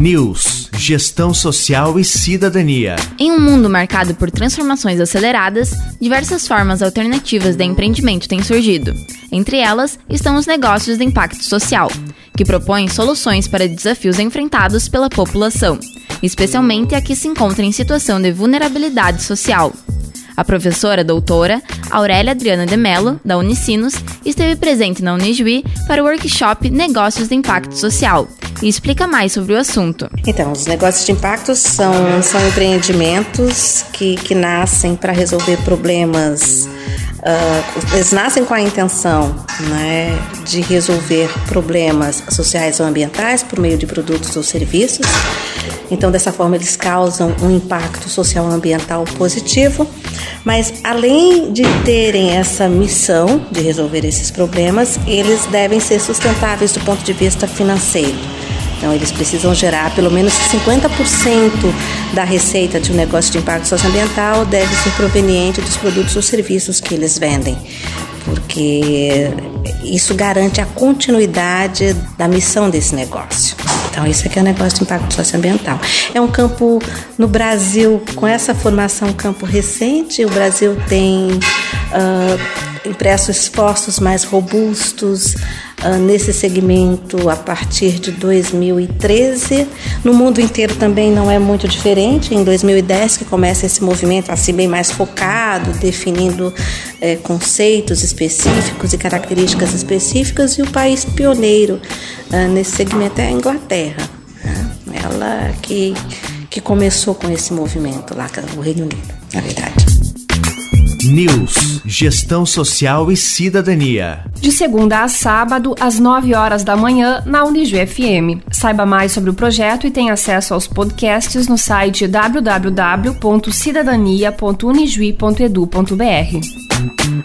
News, Gestão Social e Cidadania. Em um mundo marcado por transformações aceleradas, diversas formas alternativas de empreendimento têm surgido. Entre elas estão os negócios de impacto social, que propõem soluções para desafios enfrentados pela população, especialmente a que se encontra em situação de vulnerabilidade social. A professora doutora Aurélia Adriana de Mello, da Unicinos, esteve presente na Unijuí para o workshop Negócios de Impacto Social e explica mais sobre o assunto. Então, os negócios de impacto são empreendimentos que nascem para resolver problemas. Eles nascem com a intenção, né, de resolver problemas sociais ou ambientais por meio de produtos ou serviços. Então, dessa forma, eles causam um impacto social e ambiental positivo. Mas, além de terem essa missão de resolver esses problemas, eles devem ser sustentáveis do ponto de vista financeiro. Então, eles precisam gerar pelo menos 50% da receita de um negócio de impacto socioambiental deve ser proveniente dos produtos ou serviços que eles vendem, porque isso garante a continuidade da missão desse negócio. Então, isso aqui é um negócio de impacto socioambiental. É um campo, no Brasil, com essa formação, um campo recente. O Brasil tem impresso esforços mais robustos nesse segmento a partir de 2013. No mundo inteiro também não é muito diferente. Em 2010 que começa esse movimento assim bem mais focado, definindo conceitos específicos e características específicas, e o país pioneiro nesse segmento é a Inglaterra, né? Ela que começou com esse movimento lá, o Reino Unido, na verdade. News, Gestão Social e Cidadania. De segunda a sábado, às 9 horas da manhã, na Unijuí FM. Saiba mais sobre o projeto e tenha acesso aos podcasts no site www.cidadania.unijuí.edu.br.